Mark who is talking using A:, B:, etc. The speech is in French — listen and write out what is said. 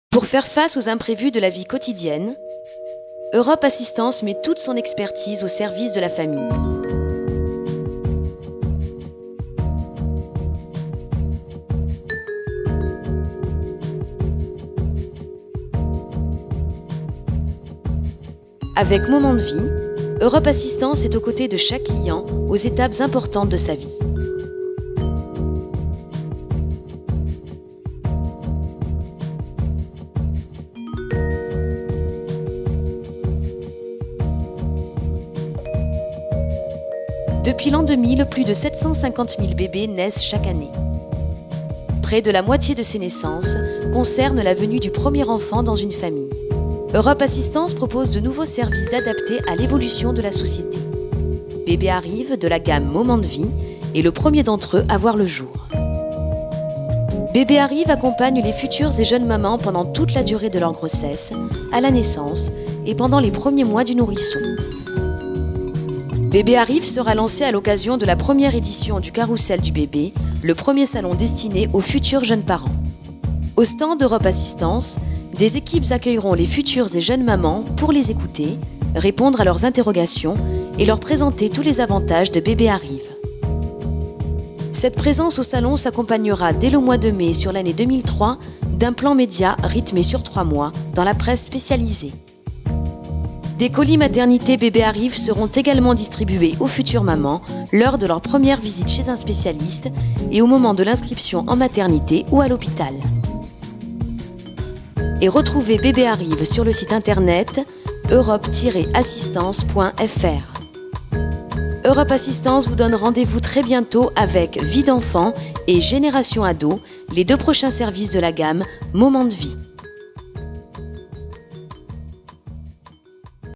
A: Pour faire face aux imprévus de la vie quotidienne, Europe Assistance met toute son expertise au service de la famille. Avec Moment de vie, Europe Assistance est aux côtés de chaque client aux étapes importantes de sa vie. Depuis l'an 2000, plus de 750 000 bébés naissent chaque année. Près de la moitié de ces naissances concernent la venue du premier enfant dans une famille. Europe Assistance propose de nouveaux services adaptés à l'évolution de la société. Bébé Arrive de la gamme Moment de vie est le premier d'entre eux à voir le jour. Bébé Arrive accompagne les futures et jeunes mamans pendant toute la durée de leur grossesse, à la naissance et pendant les premiers mois du nourrisson. Bébé Arrive sera lancé à l'occasion de la première édition du Carrousel du bébé, le premier salon destiné aux futurs jeunes parents. Au stand d'Europe Assistance, des équipes accueilleront les futures et jeunes mamans pour les écouter, répondre à leurs interrogations et leur présenter tous les avantages de Bébé Arrive. Cette présence au salon s'accompagnera dès le mois de mai sur l'année 2003 d'un plan média rythmé sur 3 mois dans la presse spécialisée. Des colis maternité Bébé Arrive seront également distribués aux futures mamans lors de leur première visite chez un spécialiste et au moment de l'inscription en maternité ou à l'hôpital. Et retrouvez Bébé Arrive sur le site internet europe-assistance.fr. Europe Assistance vous donne rendez-vous très bientôt avec Vie d'enfant et Génération Ado, les 2 prochains services de la gamme Moment de vie.